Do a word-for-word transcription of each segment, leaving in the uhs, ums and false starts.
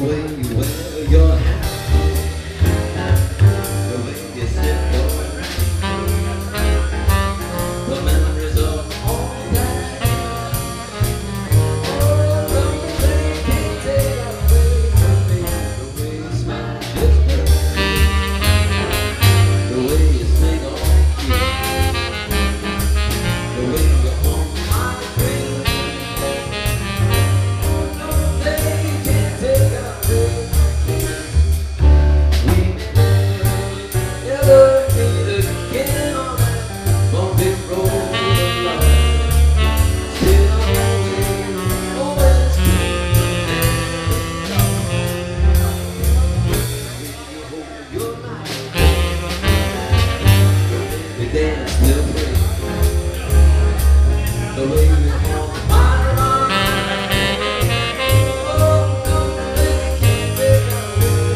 way you wear your hat, the way you sit your the memories of all that. Oh, they can't take away from me. The way you smile just perfect, the way you sing all cute, the way you haunt my dreams. Oh, they can't take away. We never meet again on that bumpy road of life. Still always, always keep your life. We dance till three. The way you hold my arm. Oh, no, they can't take away.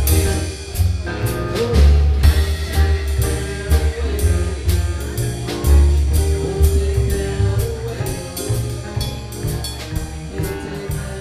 Oh, won't take that away. Can't take that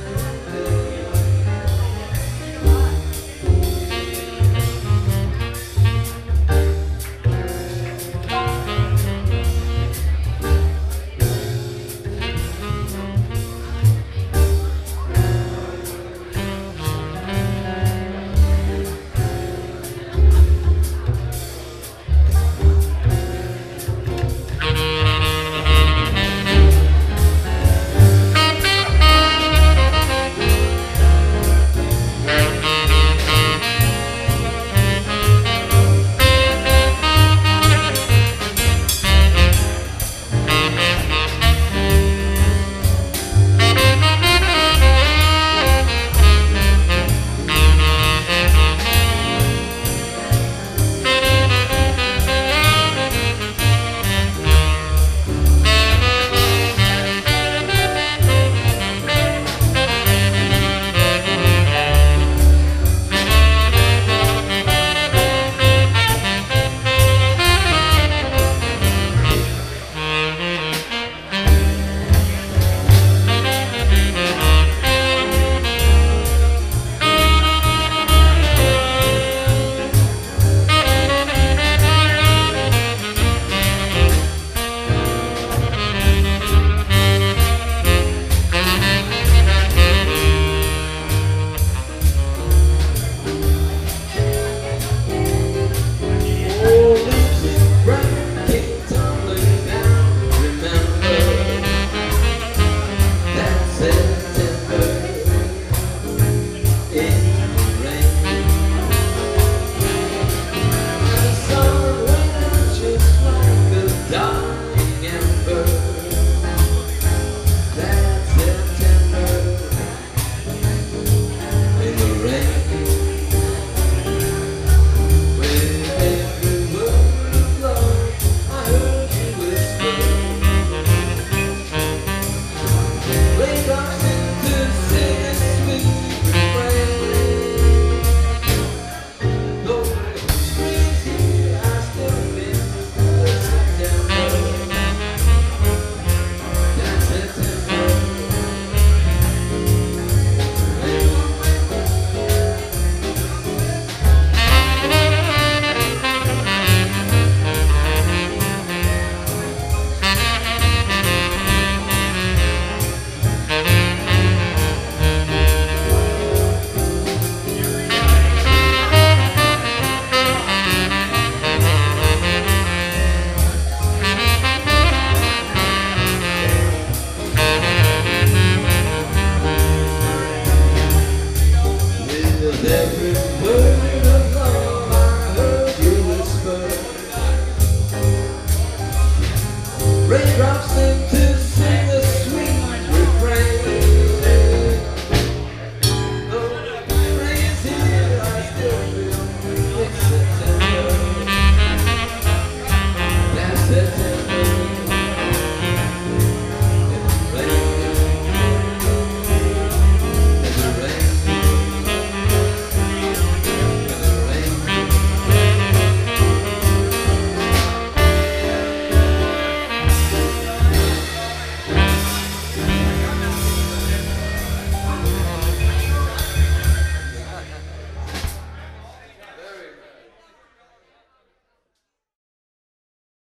Wake